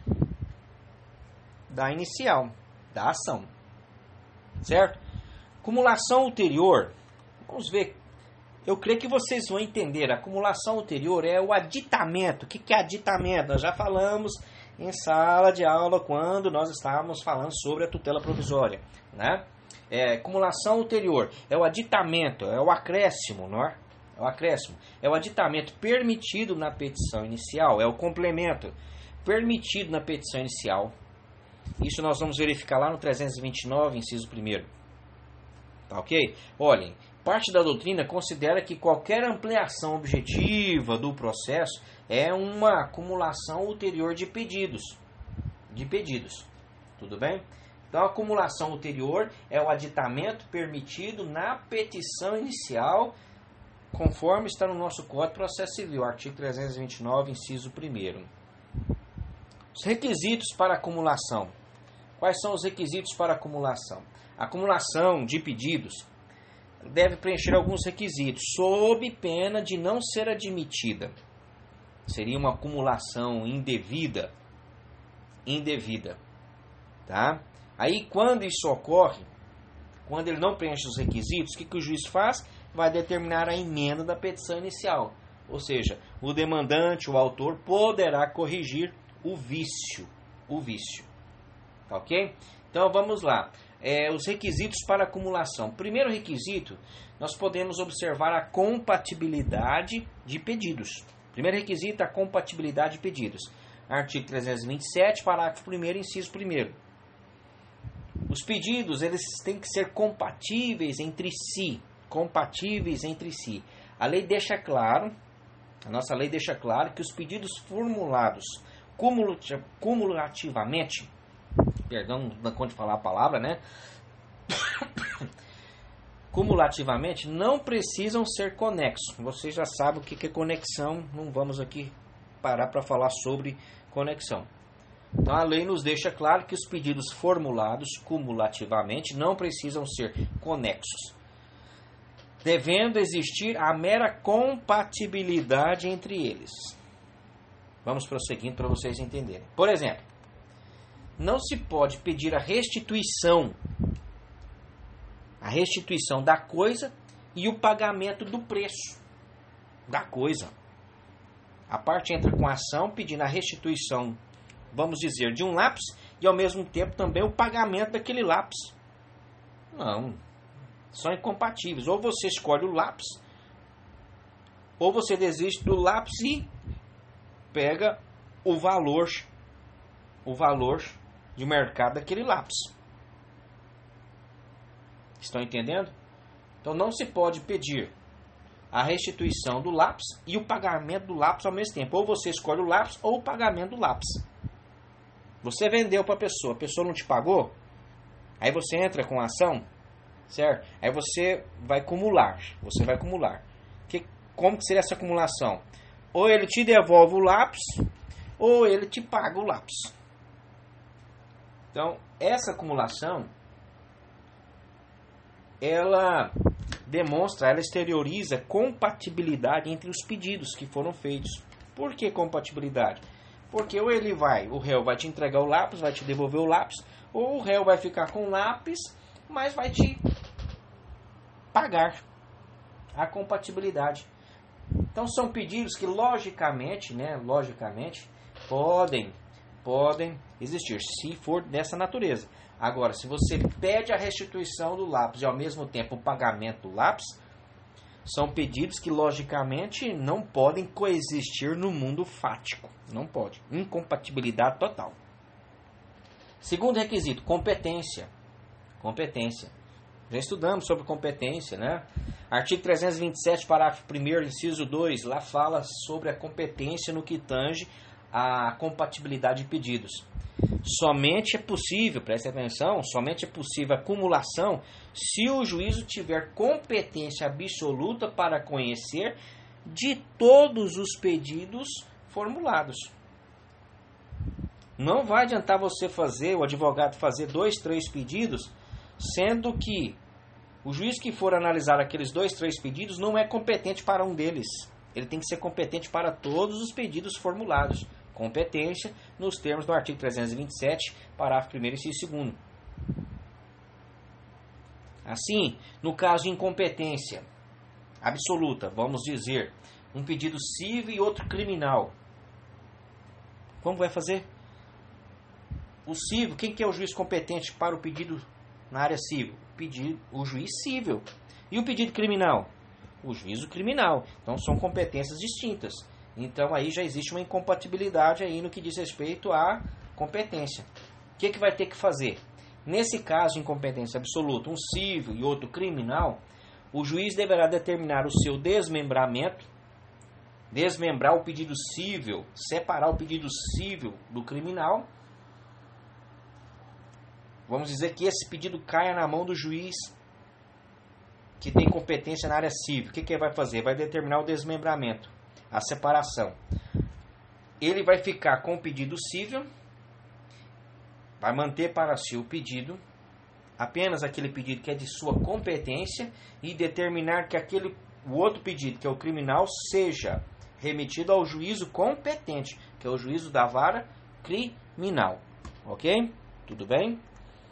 da inicial, da ação. Certo? Acumulação ulterior, vamos ver. Eu creio que vocês vão entender. A acumulação ulterior é o aditamento. O que é aditamento? Nós já falamos em sala de aula quando nós estávamos falando sobre a tutela provisória, né? É, acumulação ulterior é o aditamento, é o acréscimo, não é? É o acréscimo, é o aditamento permitido na petição inicial, é o complemento permitido na petição inicial. Isso nós vamos verificar lá no trezentos e vinte e nove, inciso primeiro. Tá ok? Olhem, parte da doutrina considera que qualquer ampliação objetiva do processo é uma acumulação ulterior de pedidos. De pedidos. Tudo bem? Então, a acumulação ulterior é o aditamento permitido na petição inicial, conforme está no nosso Código de Processo Civil, artigo trezentos e vinte e nove, inciso primeiro. Os requisitos para acumulação. Quais são os requisitos para acumulação? A acumulação de pedidos deve preencher alguns requisitos, sob pena de não ser admitida. Seria uma acumulação indevida. Indevida. Tá? Aí, quando isso ocorre, quando ele não preenche os requisitos, o que, que o juiz faz? Vai determinar a emenda da petição inicial. Ou seja, o demandante, o autor, poderá corrigir o vício. O vício. Tá ok? Então, vamos lá. É, os requisitos para acumulação. Primeiro requisito, nós podemos observar a compatibilidade de pedidos. Primeiro requisito, a compatibilidade de pedidos. Artigo trezentos e vinte e sete, parágrafo primeiro, inciso primeiro. Os pedidos, eles têm que ser compatíveis entre si. Compatíveis entre si. A lei deixa claro, a nossa lei deixa claro que os pedidos formulados cumulativamente, perdão, não dá conta de falar a palavra, né? Cumulativamente não precisam ser conexos. Você já sabe o que é conexão, não vamos aqui parar para falar sobre conexão. Então a lei nos deixa claro que os pedidos formulados cumulativamente não precisam ser conexos, devendo existir a mera compatibilidade entre eles. Vamos prosseguindo para vocês entenderem. Por exemplo, não se pode pedir a restituição, a restituição da coisa e o pagamento do preço da coisa. A parte entra com a ação pedindo a restituição, vamos dizer, de um lápis e ao mesmo tempo também o pagamento daquele lápis. Não, são incompatíveis. Ou você escolhe o lápis, ou você desiste do lápis e pega o valor, o valor de mercado daquele lápis. Estão entendendo? Então não se pode pedir a restituição do lápis e o pagamento do lápis ao mesmo tempo. Ou você escolhe o lápis ou o pagamento do lápis. Você vendeu para a pessoa, a pessoa não te pagou, aí você entra com a ação, certo? Aí você vai acumular, você vai acumular. Que, como que seria essa acumulação? Ou ele te devolve o lápis, ou ele te paga o lápis. Então, essa acumulação, ela demonstra, ela exterioriza compatibilidade entre os pedidos que foram feitos. Por que compatibilidade? Porque ou ele vai, o réu vai te entregar o lápis, vai te devolver o lápis, ou o réu vai ficar com o lápis, mas vai te pagar. A compatibilidade. Então são pedidos que logicamente, né, logicamente, podem, podem existir, se for dessa natureza. Agora, se você pede a restituição do lápis e ao mesmo tempo o pagamento do lápis, são pedidos que logicamente não podem coexistir no mundo fático. Não pode. Incompatibilidade total. Segundo requisito, competência. Competência. Já estudamos sobre competência, né? Artigo trezentos e vinte e sete, parágrafo primeiro, inciso dois, lá fala sobre a competência no que tange a compatibilidade de pedidos. Somente é possível, preste atenção, somente é possível a acumulação se o juízo tiver competência absoluta para conhecer de todos os pedidos formulados. Não vai adiantar você fazer, o advogado fazer dois, três pedidos, sendo que o juiz que for analisar aqueles dois, três pedidos não é competente para um deles. Ele tem que ser competente para todos os pedidos formulados. Competência nos termos do artigo trezentos e vinte e sete, parágrafo primeiro, inciso segundo. Assim, no caso de incompetência absoluta, vamos dizer, um pedido civil e outro criminal. Como vai fazer? O civil, quem que é o juiz competente para o pedido na área civil? O, pedido, o juiz civil. E o pedido criminal? O juízo criminal. Então são competências distintas. Então aí já existe uma incompatibilidade aí no que diz respeito à competência. O que, que vai ter que fazer? Nesse caso de incompetência absoluta, um civil e outro criminal, o juiz deverá determinar o seu desmembramento, desmembrar o pedido civil, separar o pedido civil do criminal. Vamos dizer que esse pedido caia na mão do juiz que tem competência na área civil. O que, que ele vai fazer? Vai determinar o desmembramento, a separação. Ele vai ficar com o pedido civil, vai manter para si o pedido, apenas aquele pedido que é de sua competência, e determinar que aquele, o outro pedido, que é o criminal, seja remetido ao juízo competente, que é o juízo da vara criminal. Ok? Tudo bem?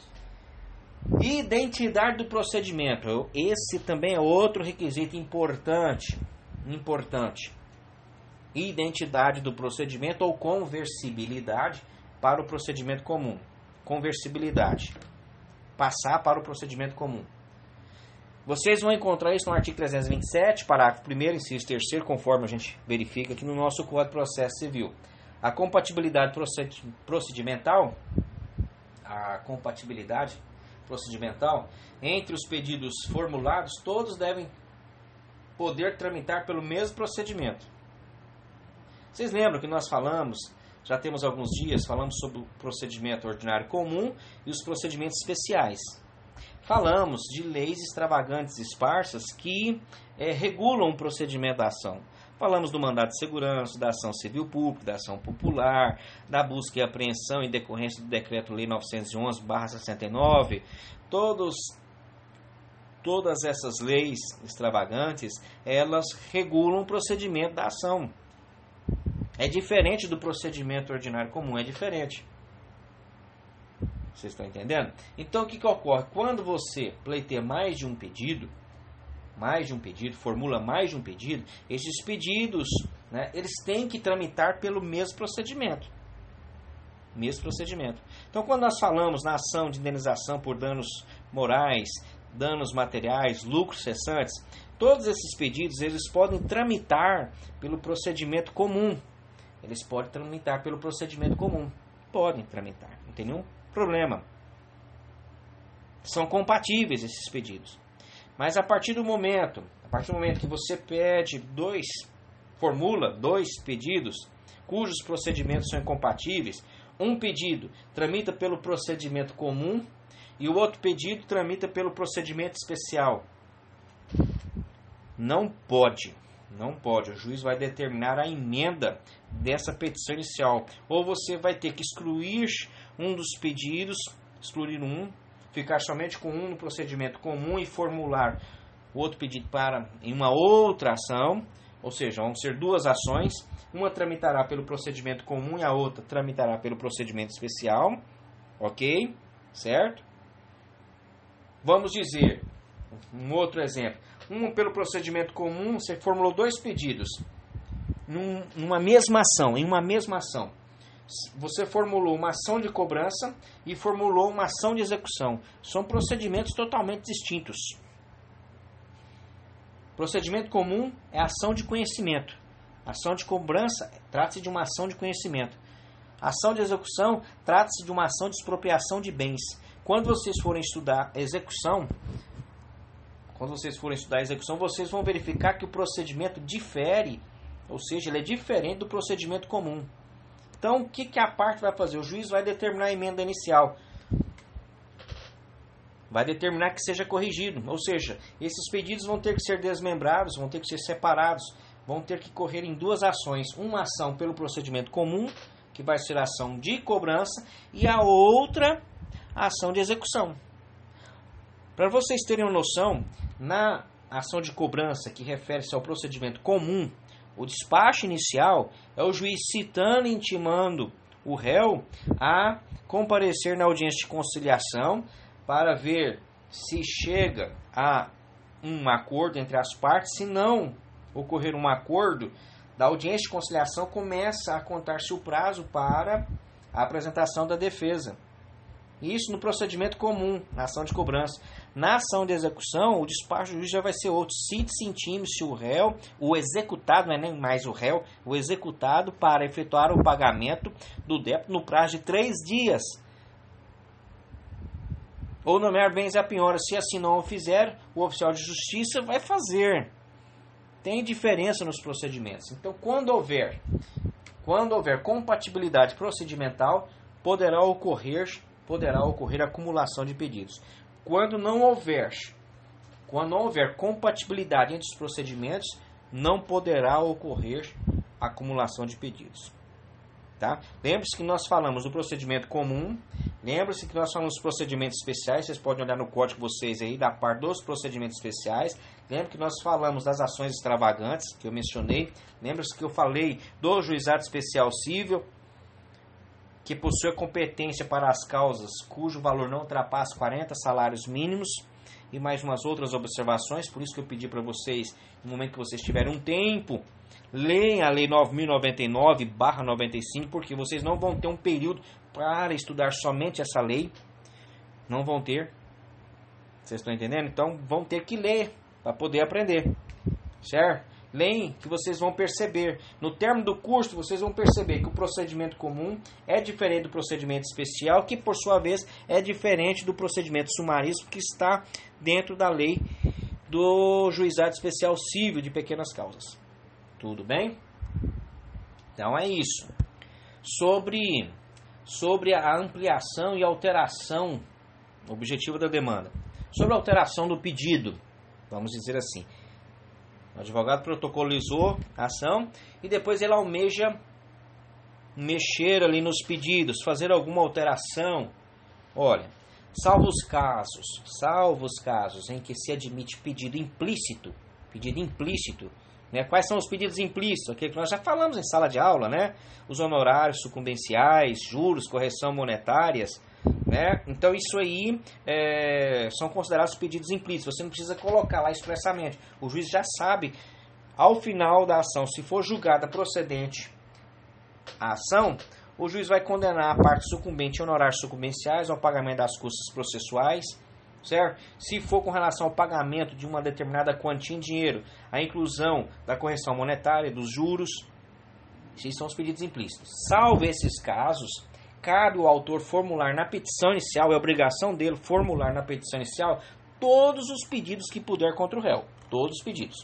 Identidade do procedimento. Esse também é outro requisito importante. Importante. Identidade do procedimento ou conversibilidade para o procedimento comum. Conversibilidade. Passar para o procedimento comum. Vocês vão encontrar isso no artigo trezentos e vinte e sete, parágrafo primeiro, inciso terceiro, conforme a gente verifica aqui no nosso Código de Processo Civil. A compatibilidade procedimental, a compatibilidade procedimental entre os pedidos formulados, todos devem poder tramitar pelo mesmo procedimento. Vocês lembram que nós falamos, já temos alguns dias, falamos sobre o procedimento ordinário comum e os procedimentos especiais. Falamos de leis extravagantes e esparsas que é, regulam o procedimento da ação. Falamos do mandado de segurança, da ação civil pública, da ação popular, da busca e apreensão em decorrência do Decreto-Lei novecentos e onze barra sessenta e nove. Todos, todas essas leis extravagantes, elas regulam o procedimento da ação. É diferente do procedimento ordinário comum, é diferente. Vocês estão entendendo? Então, o que, que ocorre? Quando você pleiteia mais de um pedido, mais de um pedido, formula mais de um pedido, esses pedidos, né, eles têm que tramitar pelo mesmo procedimento. Mesmo procedimento. Então, quando nós falamos na ação de indenização por danos morais, danos materiais, lucros cessantes, todos esses pedidos, eles podem tramitar pelo procedimento comum. Eles podem tramitar pelo procedimento comum. Podem tramitar, não tem nenhum problema. São compatíveis esses pedidos. Mas a partir do momento, a partir do momento que você pede dois, formula dois pedidos, cujos procedimentos são incompatíveis, um pedido tramita pelo procedimento comum e o outro pedido tramita pelo procedimento especial. Não pode, não pode. O juiz vai determinar a emenda dessa petição inicial. Ou você vai ter que excluir um dos pedidos, excluir um, ficar somente com um no procedimento comum e formular o outro pedido para em uma outra ação, ou seja, vão ser duas ações, uma tramitará pelo procedimento comum e a outra tramitará pelo procedimento especial, ok? Certo? Vamos dizer, um outro exemplo, um pelo procedimento comum, você formulou dois pedidos, num, numa mesma ação, em uma mesma ação. Você formulou uma ação de cobrança e formulou uma ação de execução. São procedimentos totalmente distintos. Procedimento comum é ação de conhecimento. Ação de cobrança trata-se de uma ação de conhecimento. Ação de execução trata-se de uma ação de expropriação de bens. Quando vocês forem estudar execução, quando vocês forem estudar execução, vocês vão verificar que o procedimento difere, ou seja, ele é diferente do procedimento comum. Então, o que, que a parte vai fazer? O juiz vai determinar a emenda inicial. Vai determinar que seja corrigido. Ou seja, esses pedidos vão ter que ser desmembrados, vão ter que ser separados, vão ter que correr em duas ações. Uma ação pelo procedimento comum, que vai ser a ação de cobrança, e a outra, a ação de execução. Para vocês terem uma noção, na ação de cobrança, que refere-se ao procedimento comum, o despacho inicial é o juiz citando e intimando o réu a comparecer na audiência de conciliação para ver se chega a um acordo entre as partes. Se não ocorrer um acordo, da audiência de conciliação começa a contar-se o prazo para a apresentação da defesa. Isso no procedimento comum, na ação de cobrança. Na ação de execução, o despacho do juiz já vai ser outro. Cite-se intime-se o réu, o executado, não é nem mais o réu, o executado para efetuar o pagamento do débito no prazo de três dias. Ou nomear bens a penhora. Se assim não o fizer, o oficial de justiça vai fazer. Tem diferença nos procedimentos. Então, quando houver, quando houver compatibilidade procedimental, poderá ocorrer poderá ocorrer acumulação de pedidos. Quando não houver, quando não houver compatibilidade entre os procedimentos, não poderá ocorrer acumulação de pedidos. Tá? Lembre-se que nós falamos do procedimento comum, lembre-se que nós falamos dos procedimentos especiais, vocês podem olhar no código vocês aí, da parte dos procedimentos especiais. Lembre que nós falamos das ações extravagantes, que eu mencionei. Lembre-se que eu falei do juizado especial cível, que possui a competência para as causas cujo valor não ultrapasse quarenta salários mínimos, e mais umas outras observações. Por isso que eu pedi para vocês, no momento que vocês tiverem um tempo, leiam a Lei nove mil e noventa e nove barra noventa e cinco, porque vocês não vão ter um período para estudar somente essa lei. Não vão ter. Vocês estão entendendo? Então vão ter que ler para poder aprender. Certo? Leem que vocês vão perceber. No termo do curso, vocês vão perceber que o procedimento comum é diferente do procedimento especial, que por sua vez é diferente do procedimento sumaríssimo, que está dentro da lei do juizado especial cível de pequenas causas. Tudo bem? Então é isso. Sobre, sobre a ampliação e alteração objetiva da demanda. Sobre a alteração do pedido, vamos dizer assim. O advogado protocolizou a ação e depois ele almeja mexer ali nos pedidos, fazer alguma alteração. Olha, salvo os casos, salvo os casos em que se admite pedido implícito, pedido implícito, né? Quais são os pedidos implícitos? Aquilo que nós já falamos em sala de aula, né? Os honorários sucumbenciais, juros, correção monetárias, né? Então isso aí é, são considerados pedidos implícitos. Você não precisa colocar lá expressamente. O juiz já sabe, ao final da ação, se for julgada procedente a ação, o juiz vai condenar a parte sucumbente em honorários sucumbenciais ao pagamento das custas processuais, certo? Se for com relação ao pagamento de uma determinada quantia em dinheiro, a inclusão da correção monetária, dos juros. Esses são os pedidos implícitos. Salvo esses casos, cabe ao autor formular na petição inicial, é obrigação dele formular na petição inicial todos os pedidos que puder contra o réu. Todos os pedidos.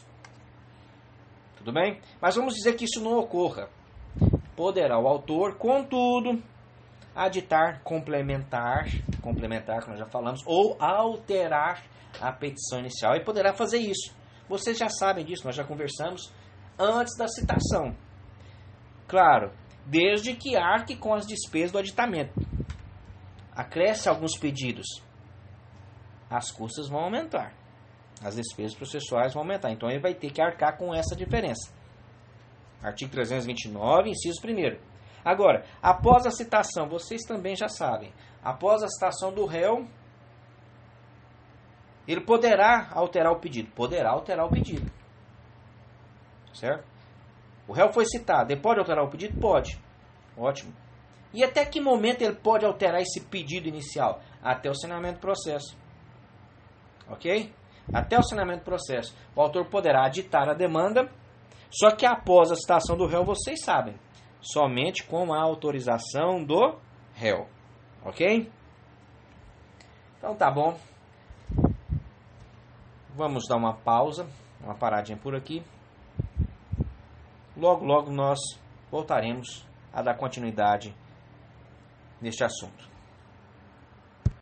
Tudo bem? Mas vamos dizer que isso não ocorra. Poderá o autor, contudo, aditar, complementar, complementar, como nós já falamos, ou alterar a petição inicial. E poderá fazer isso. Vocês já sabem disso, nós já conversamos antes da citação. Claro, desde que arque com as despesas do aditamento. Acresce alguns pedidos, as custas vão aumentar, as despesas processuais vão aumentar. Então ele vai ter que arcar com essa diferença. Artigo trezentos e vinte e nove, inciso primeiro. Agora, após a citação, vocês também já sabem, após a citação do réu, ele poderá alterar o pedido. Poderá alterar o pedido. Certo? O réu foi citado. Ele pode alterar o pedido? Pode. Ótimo. E até que momento ele pode alterar esse pedido inicial? Até o assinamento do processo. Ok? Até o assinamento do processo. O autor poderá aditar a demanda, só que após a citação do réu, vocês sabem, somente com a autorização do réu. Ok? Então tá bom. Vamos dar uma pausa, uma paradinha por aqui. Logo, logo nós voltaremos a dar continuidade neste assunto.